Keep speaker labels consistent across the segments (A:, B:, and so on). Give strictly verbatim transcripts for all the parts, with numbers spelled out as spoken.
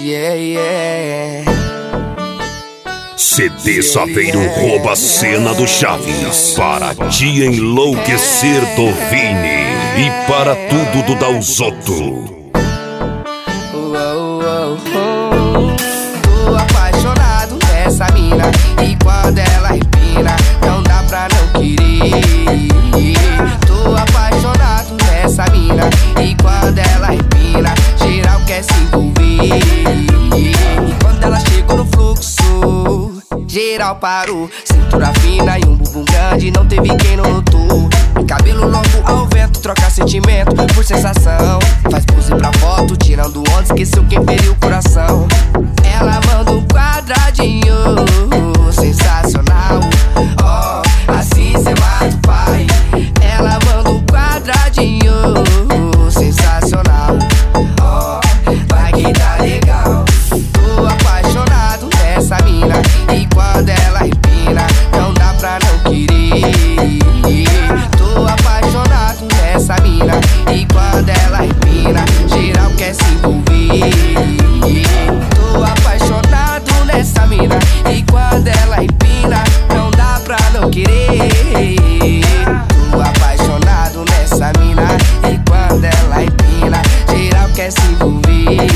A: Yeah, yeah.
B: C D Saveiro rouba a cena do Chaves para te enlouquecer do Vini e para tudo do Dalzotto.
A: Tô apaixonado nessa mina e quando ela empina não dá pra não querer. Tô apaixonado nessa mina e quando ela empina geral quer se envolver. E quando ela chegou no fluxo geral parou, cintura fina e um bumbum grande, não teve quem não notou. Cabelo longo ao vento, troca sentimento por sensação. Faz pose pra foto, tirando onda, esqueceu quem feriu o coração. Ela manda um quadradinho, sensacional. Oh, assim cê mata o pai. Ela manda um quadradinho, sensacional. Oh, vai que tá legal. Tô apaixonado nessa mina e quando ela empina não dá pra não querer. Tô apaixonado nessa mina e quando ela empina geral quer se envolver. Tô apaixonado nessa mina e quando ela empina não dá pra não querer. Tô apaixonado nessa mina e quando ela empina geral quer se envolver.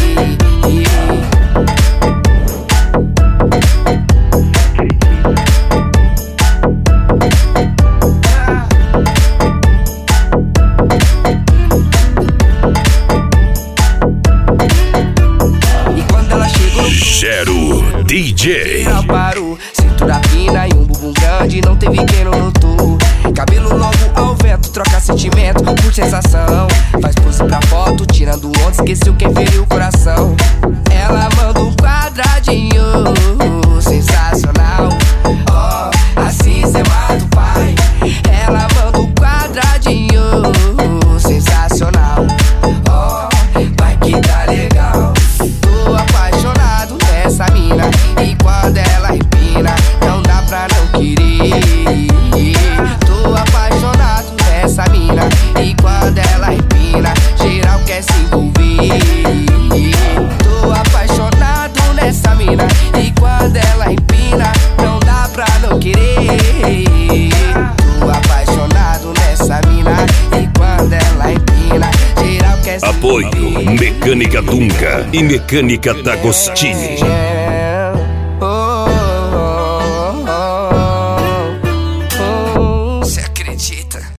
B: Gero D J.
A: Ela parou, cintura fina e um bumbum grande, não teve quem não notou. Cabelo longo ao vento, troca sentimento por sensação. Faz pose pra foto, tirando onda, esqueceu quem feriu o coração. Ela manda um quadradinho, sensacional. Oh, assim cê mata o pai. Ela manda um quadradinho, sensacional. Oh, vai que tá legal. Tô apaixonado nessa mina e quando ela empina não dá pra não querer. Tô apaixonado nessa mina e quando ela empina geral quer se envolver. Tô apaixonado nessa mina e quando ela empina não dá pra não querer. Tô apaixonado nessa mina e quando ela empina geral quer se envolver.
B: Apoio Mecânica Dunga e Mecânica D'Agostini.